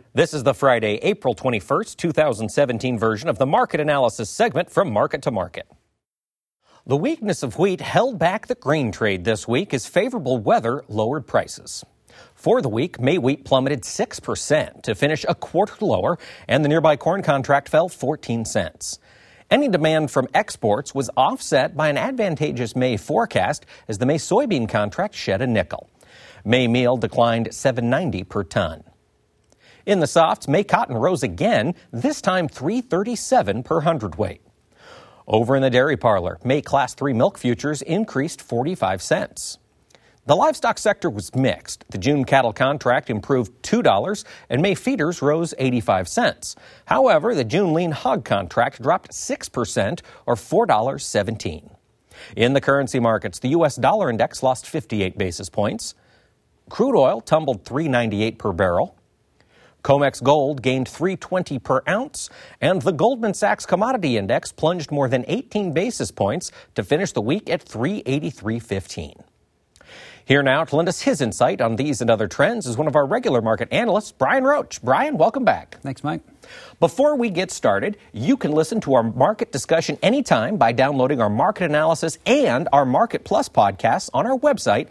This is the Friday, April 21st, 2017 version of the Market Analysis segment from Market to Market. The weakness of wheat held back the grain trade this week as favorable weather lowered prices. For the week, May wheat plummeted 6% to finish a quarter lower, and the nearby corn contract fell 14 cents. Any demand from exports was offset by an advantageous May forecast as the May soybean contract shed a nickel. May meal declined $7.90 per ton. In the softs, May cotton rose again, this time $3.37 per hundredweight. Over in the dairy parlor, May Class 3 milk futures increased 45 cents. The livestock sector was mixed. The June cattle contract improved $2 and May feeders rose 85 cents. However, the June lean hog contract dropped 6% or $4.17. In the currency markets, the U.S. dollar index lost 58 basis points. Crude oil tumbled $3.98 per barrel. COMEX gold gained $3.20 per ounce, and the Goldman Sachs Commodity Index plunged more than 18 basis points to finish the week at 383.15. Here now to lend us his insight on these and other trends is one of our regular market analysts, Brian Roach. Brian, welcome back. Thanks, Mike. Before we get started, you can listen to our market discussion anytime by downloading our market analysis and our Market Plus podcasts on our website,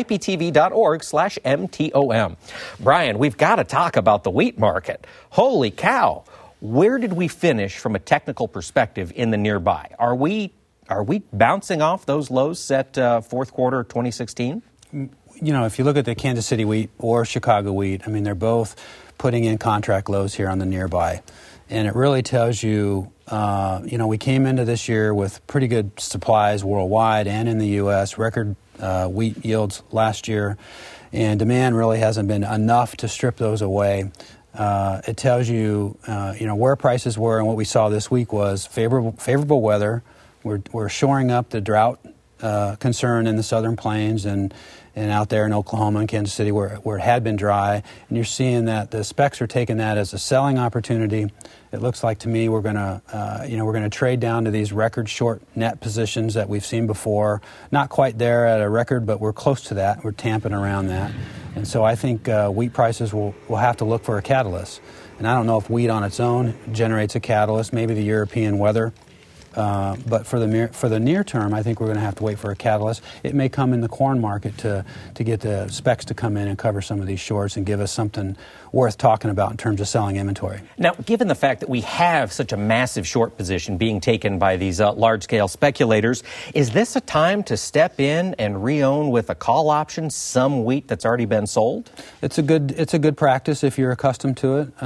iptv.org/MTOM. Brian, we've got to talk about the wheat market. Holy cow. Where did we finish from a technical perspective in the nearby? Are we bouncing off those lows set fourth quarter 2016? You know, if you look at the Kansas City wheat or Chicago wheat, I mean, they're both putting in contract lows here on the nearby. And it really tells you, we came into this year with pretty good supplies worldwide and in the U.S., record wheat yields last year, and demand really hasn't been enough to strip those away. It tells you, where prices were, and what we saw this week was favorable weather. We're shoring up the drought concern in the southern plains and out there in Oklahoma and Kansas City where it had been dry, and you're seeing that the specs are taking that as a selling opportunity. It looks like to me we're going to trade down to these record short net positions that we've seen before. Not quite there at a record, but we're close to that. We're tamping around that, and so I think wheat prices will have to look for a catalyst. And I don't know if wheat on its own generates a catalyst. Maybe the European weather. But for the near term, I think we're going to have to wait for a catalyst. It may come in the corn market to get the specs to come in and cover some of these shorts and give us something worth talking about in terms of selling inventory. Now, given the fact that we have such a massive short position being taken by these large-scale speculators, is this a time to step in and re-own with a call option some wheat that's already been sold? It's a good practice if you're accustomed to it.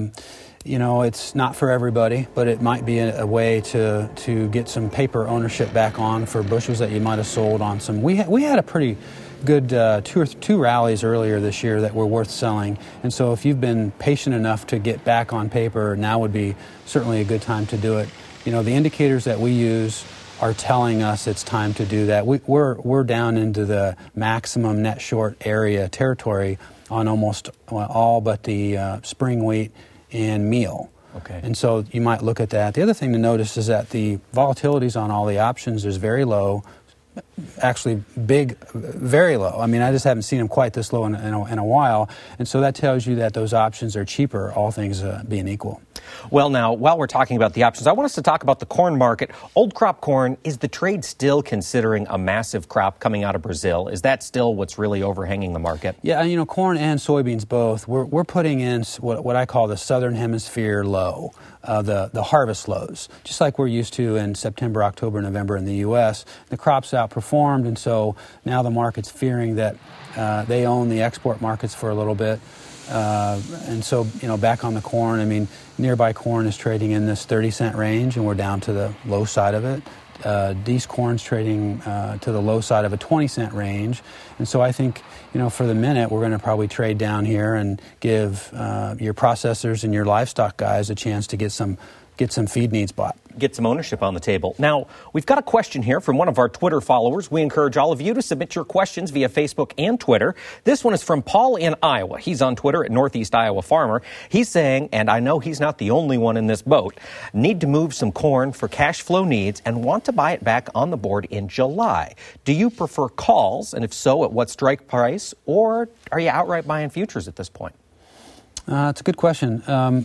It's not for everybody, but it might be a way to get some paper ownership back on for bushels that you might have sold on some. We had a pretty good two rallies earlier this year that were worth selling, and so if you've been patient enough to get back on paper, now would be certainly a good time to do it. The indicators that we use are telling us it's time to do that. We're down into the maximum net short area territory on almost all but the spring wheat and meal. Okay. And so you might look at that. The other thing to notice is that the volatilities on all the options is very low, actually very low. I mean, I just haven't seen them quite this low in a while. And so that tells you that those options are cheaper, all things being equal. Well, now, while we're talking about the options, I want us to talk about the corn market. Old crop corn, is the trade still considering a massive crop coming out of Brazil? Is that still what's really overhanging the market? Yeah, corn and soybeans both. We're putting in what I call the Southern Hemisphere low, the harvest lows, just like we're used to in September, October, November in the U.S. The crops outperformed, and so now the market's fearing that they own the export markets for a little bit. And so, back on the corn, I mean, nearby corn is trading in this 30-cent range, and we're down to the low side of it. These corn's trading to the low side of a 20-cent range. And so I think, for the minute, we're going to probably trade down here and give your processors and your livestock guys a chance to get some feed needs bought. Get some ownership on the table. Now, we've got a question here from one of our Twitter followers. We encourage all of you to submit your questions via Facebook and Twitter. This one is from Paul in Iowa. He's on Twitter at Northeast Iowa Farmer. He's saying, and I know he's not the only one in this boat, need to move some corn for cash flow needs and want to buy it back on the board in July. Do you prefer calls? And if so, at what strike price? Or are you outright buying futures at this point? It's a good question.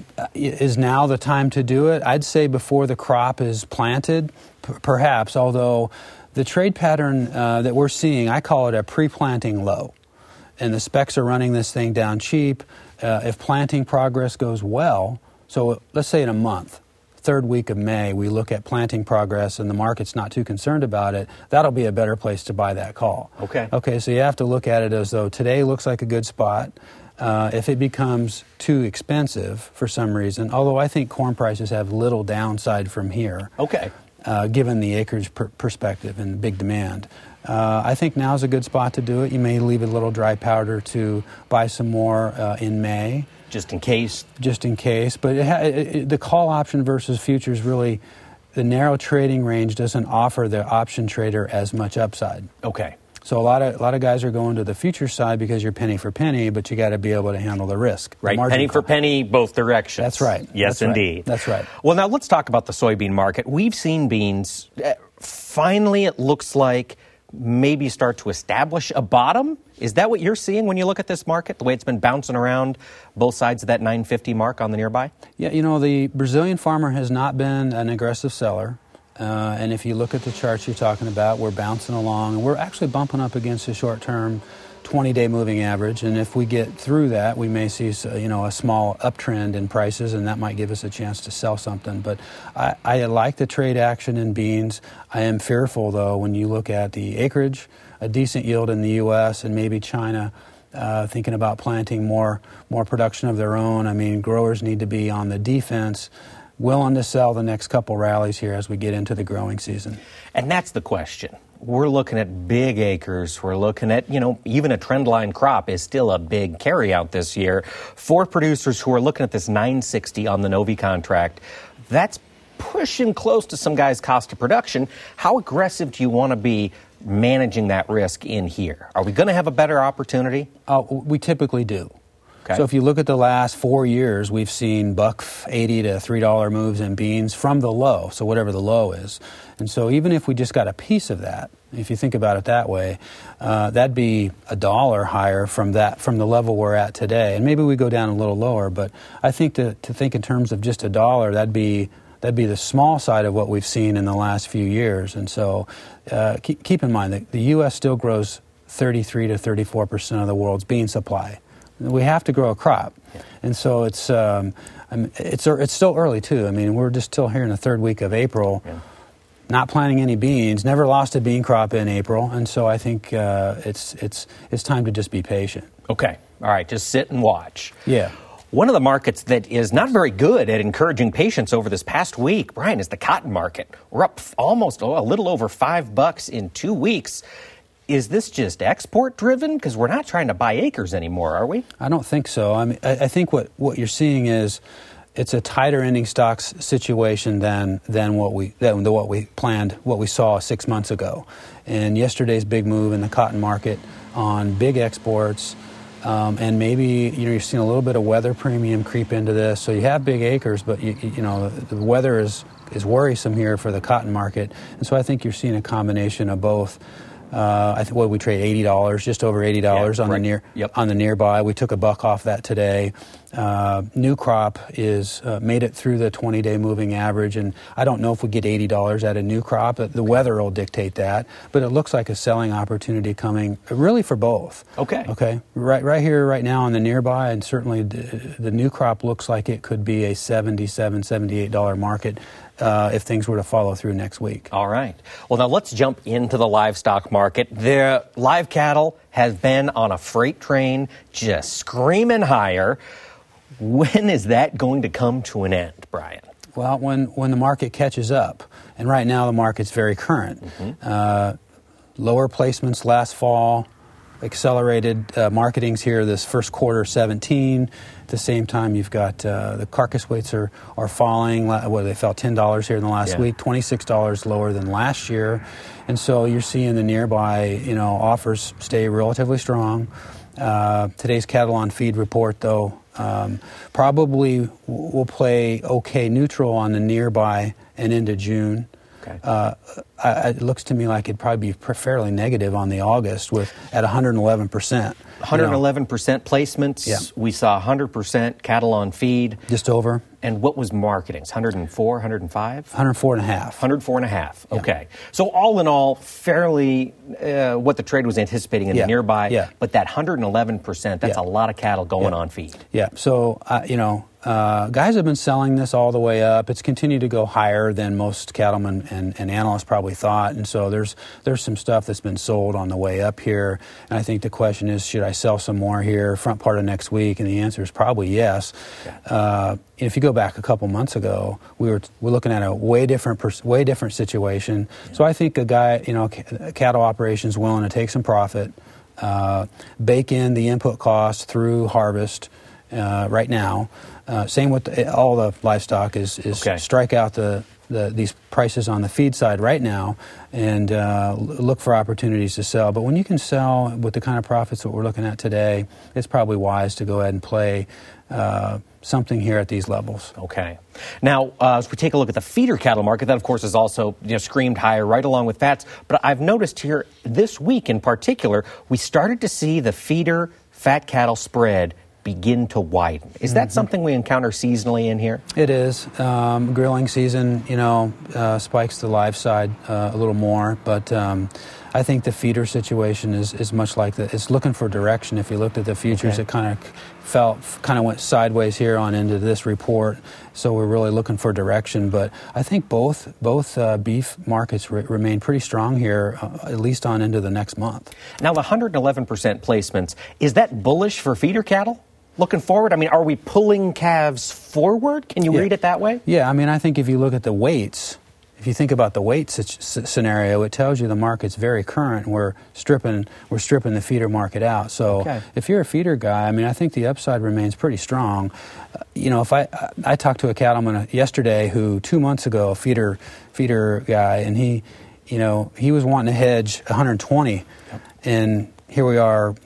Is now the time to do it? I'd say before the crop is planted, perhaps, although the trade pattern that we're seeing, I call it a pre-planting low. And the specs are running this thing down cheap. If planting progress goes well, so let's say in a month, third week of May, we look at planting progress and the market's not too concerned about it, that'll be a better place to buy that call. Okay, so you have to look at it as though today looks like a good spot. If it becomes too expensive for some reason, although I think corn prices have little downside from here, given the acreage perspective and big demand, I think now's a good spot to do it. You may leave a little dry powder to buy some more in May. Just in case? Just in case. But the call option versus futures really, the narrow trading range doesn't offer the option trader as much upside. Okay. So a lot of guys are going to the future side because you're penny for penny, but you got to be able to handle the risk. Right, penny for penny, both directions. That's right. Yes, indeed. That's right. Well, now let's talk about the soybean market. We've seen beans, finally it looks like maybe start to establish a bottom. Is that what you're seeing when you look at this market, the way it's been bouncing around both sides of that 950 mark on the nearby? Yeah, the Brazilian farmer has not been an aggressive seller. And if you look at the charts you're talking about, we're bouncing along. And we're actually bumping up against the short-term 20-day moving average. And if we get through that, we may see a small uptrend in prices, and that might give us a chance to sell something. But I like the trade action in beans. I am fearful, though, when you look at the acreage, a decent yield in the U.S. and maybe China thinking about planting more production of their own. I mean, growers need to be on the defense, willing to sell the next couple rallies here as we get into the growing season. And that's the question. We're looking at big acres. We're looking at, even a trendline crop is still a big carryout this year. For producers who are looking at this 960 on the Novi contract, that's pushing close to some guys' cost of production. How aggressive do you want to be managing that risk in here? Are we going to have a better opportunity? We typically do. Okay. So if you look at the last 4 years, we've seen $1.80 to $3 moves in beans from the low, so whatever the low is. And so even if we just got a piece of that, if you think about it that way, that'd be $1 higher from the level we're at today. And maybe we go down a little lower, but I think to think in terms of just $1, that'd be the small side of what we've seen in the last few years. And so keep in mind that the U.S. still grows 33 to 34% of the world's bean supply. We have to grow a crop, and so it's still early too. I mean, we're just still here in the third week of April, not planting any beans. Never lost a bean crop in April, and so I think it's time to just be patient. Okay, all right, just sit and watch. Yeah. One of the markets that is not very good at encouraging patience over this past week, Brian, is the cotton market. We're up almost a little over $5 in 2 weeks. Is this just export-driven? Because we're not trying to buy acres anymore, are we? I don't think so. I mean, I think what you're seeing is it's a tighter ending stocks situation than what we planned, what we saw 6 months ago. And yesterday's big move in the cotton market on big exports, and maybe you're seeing a little bit of weather premium creep into this. So you have big acres, but the weather is worrisome here for the cotton market, and so I think you're seeing a combination of both. I think we trade $80, just over $80 on the nearby. We took $1 off that today. New crop is made it through the 20-day moving average, and I don't know if we get $80 at a new crop. The weather will dictate that, but it looks like a selling opportunity coming really for both. Okay. Right here, right now on the nearby, and certainly the new crop looks like it could be a $77, $78 market. If things were to follow through next week. All right. Well, now let's jump into the livestock market. The live cattle has been on a freight train just screaming higher. When is that going to come to an end, Brian? Well, when the market catches up, and right now the market's very current. Lower placements last fall, accelerated marketings here this first quarter 17. At the same time, you've got the carcass weights are falling. They fell $10 here in the last week, $26 lower than last year. And so you're seeing the nearby, offers stay relatively strong. Today's cattle on feed report, though, probably will play okay neutral on the nearby and into June. Okay. It looks to me like it'd probably be fairly negative on the August at 111%. 111% placements. Yeah. We saw 100% cattle on feed. Just over. And what was marketing? 104, 105? 104.5. 104.5. Yeah. Okay. So all in all, fairly what the trade was anticipating in the nearby. Yeah. But that 111%, that's a lot of cattle going on feed. Yeah. So, guys have been selling this all the way up. It's continued to go higher than most cattlemen and analysts probably thought. And so there's some stuff that's been sold on the way up here. And I think the question is, should I sell some more here front part of next week? And the answer is probably yes. Yeah. If you go back a couple months ago, we're looking at a way different situation. Yeah. So I think a guy, cattle operations willing to take some profit, bake in the input costs through harvest right now. Same with all the livestock is strike out these prices on the feed side right now and look for opportunities to sell. But when you can sell with the kind of profits that we're looking at today, it's probably wise to go ahead and play something here at these levels. Okay. Now, as we take a look at the feeder cattle market, that of course is also screamed higher right along with fats. But I've noticed here this week in particular, we started to see the feeder fat cattle spread begin to widen. Is that something we encounter seasonally in here? It is. Grilling season, spikes the live side a little more, but I think the feeder situation is much like that. It's looking for direction. If you looked at the futures, it kind of went sideways here on into this report. So we're really looking for direction. But I think both beef markets remain pretty strong here, at least on into the next month. Now, the 111% placements, is that bullish for feeder cattle? Looking forward, are we pulling calves forward? Can you read it that way? Yeah, I think if you look at the weights, if you think about the weight scenario, it tells you the market's very current. We're stripping the feeder market out. So if you're a feeder guy, I think the upside remains pretty strong. If I talked to a cattleman yesterday who 2 months ago, a feeder guy, and he was wanting to hedge 120, and here we are.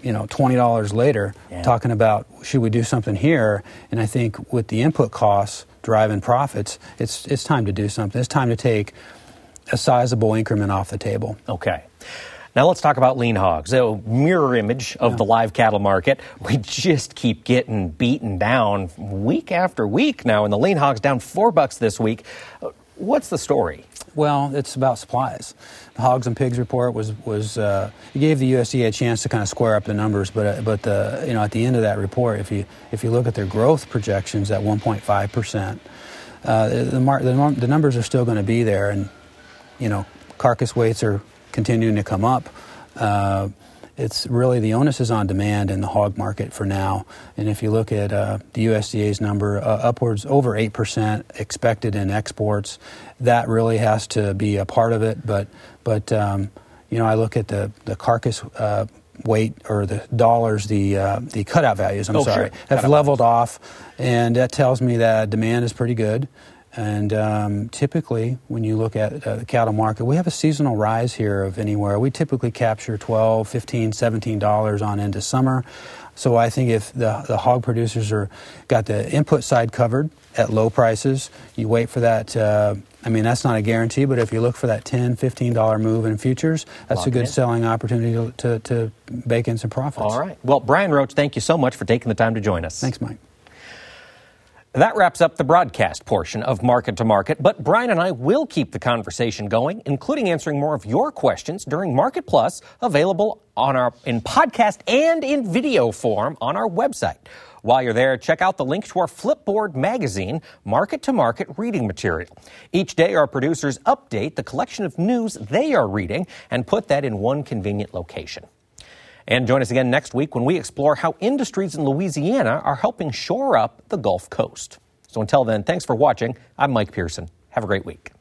$20 later, talking about should we do something here? And I think with the input costs driving profits, it's time to do something. It's time to take a sizable increment off the table. Okay. Now let's talk about lean hogs. A mirror image of the live cattle market. We just keep getting beaten down week after week now, and the lean hogs down $4 this week. What's the story? Well, it's about supplies. The Hogs and Pigs report was it gave the USDA a chance to kind of square up the numbers, but at the end of that report, if you look at their growth projections at 1.5%, the numbers are still going to be there, and carcass weights are continuing to come up. It's really the onus is on demand in the hog market for now. And if you look at the USDA's number, upwards over 8% expected in exports, that really has to be a part of it. But I look at the carcass weight or the dollars, the cutout values, have leveled off, and that tells me that demand is pretty good. And typically, when you look at the cattle market, we have a seasonal rise here of anywhere. We typically capture $12, $15, $17 on into summer. So I think if the hog producers got the input side covered at low prices, you wait for that. That's not a guarantee, but if you look for that $10, $15 move in futures, that's a good selling opportunity to bake in some profits. All right. Well, Brian Roach, thank you so much for taking the time to join us. Thanks, Mike. That wraps up the broadcast portion of Market to Market, but Brian and I will keep the conversation going, including answering more of your questions during Market Plus, available in podcast and in video form on our website. While you're there, check out the link to our Flipboard magazine, Market to Market reading material. Each day, our producers update the collection of news they are reading and put that in one convenient location. And join us again next week when we explore how industries in Louisiana are helping shore up the Gulf Coast. So until then, thanks for watching. I'm Mike Pearson. Have a great week.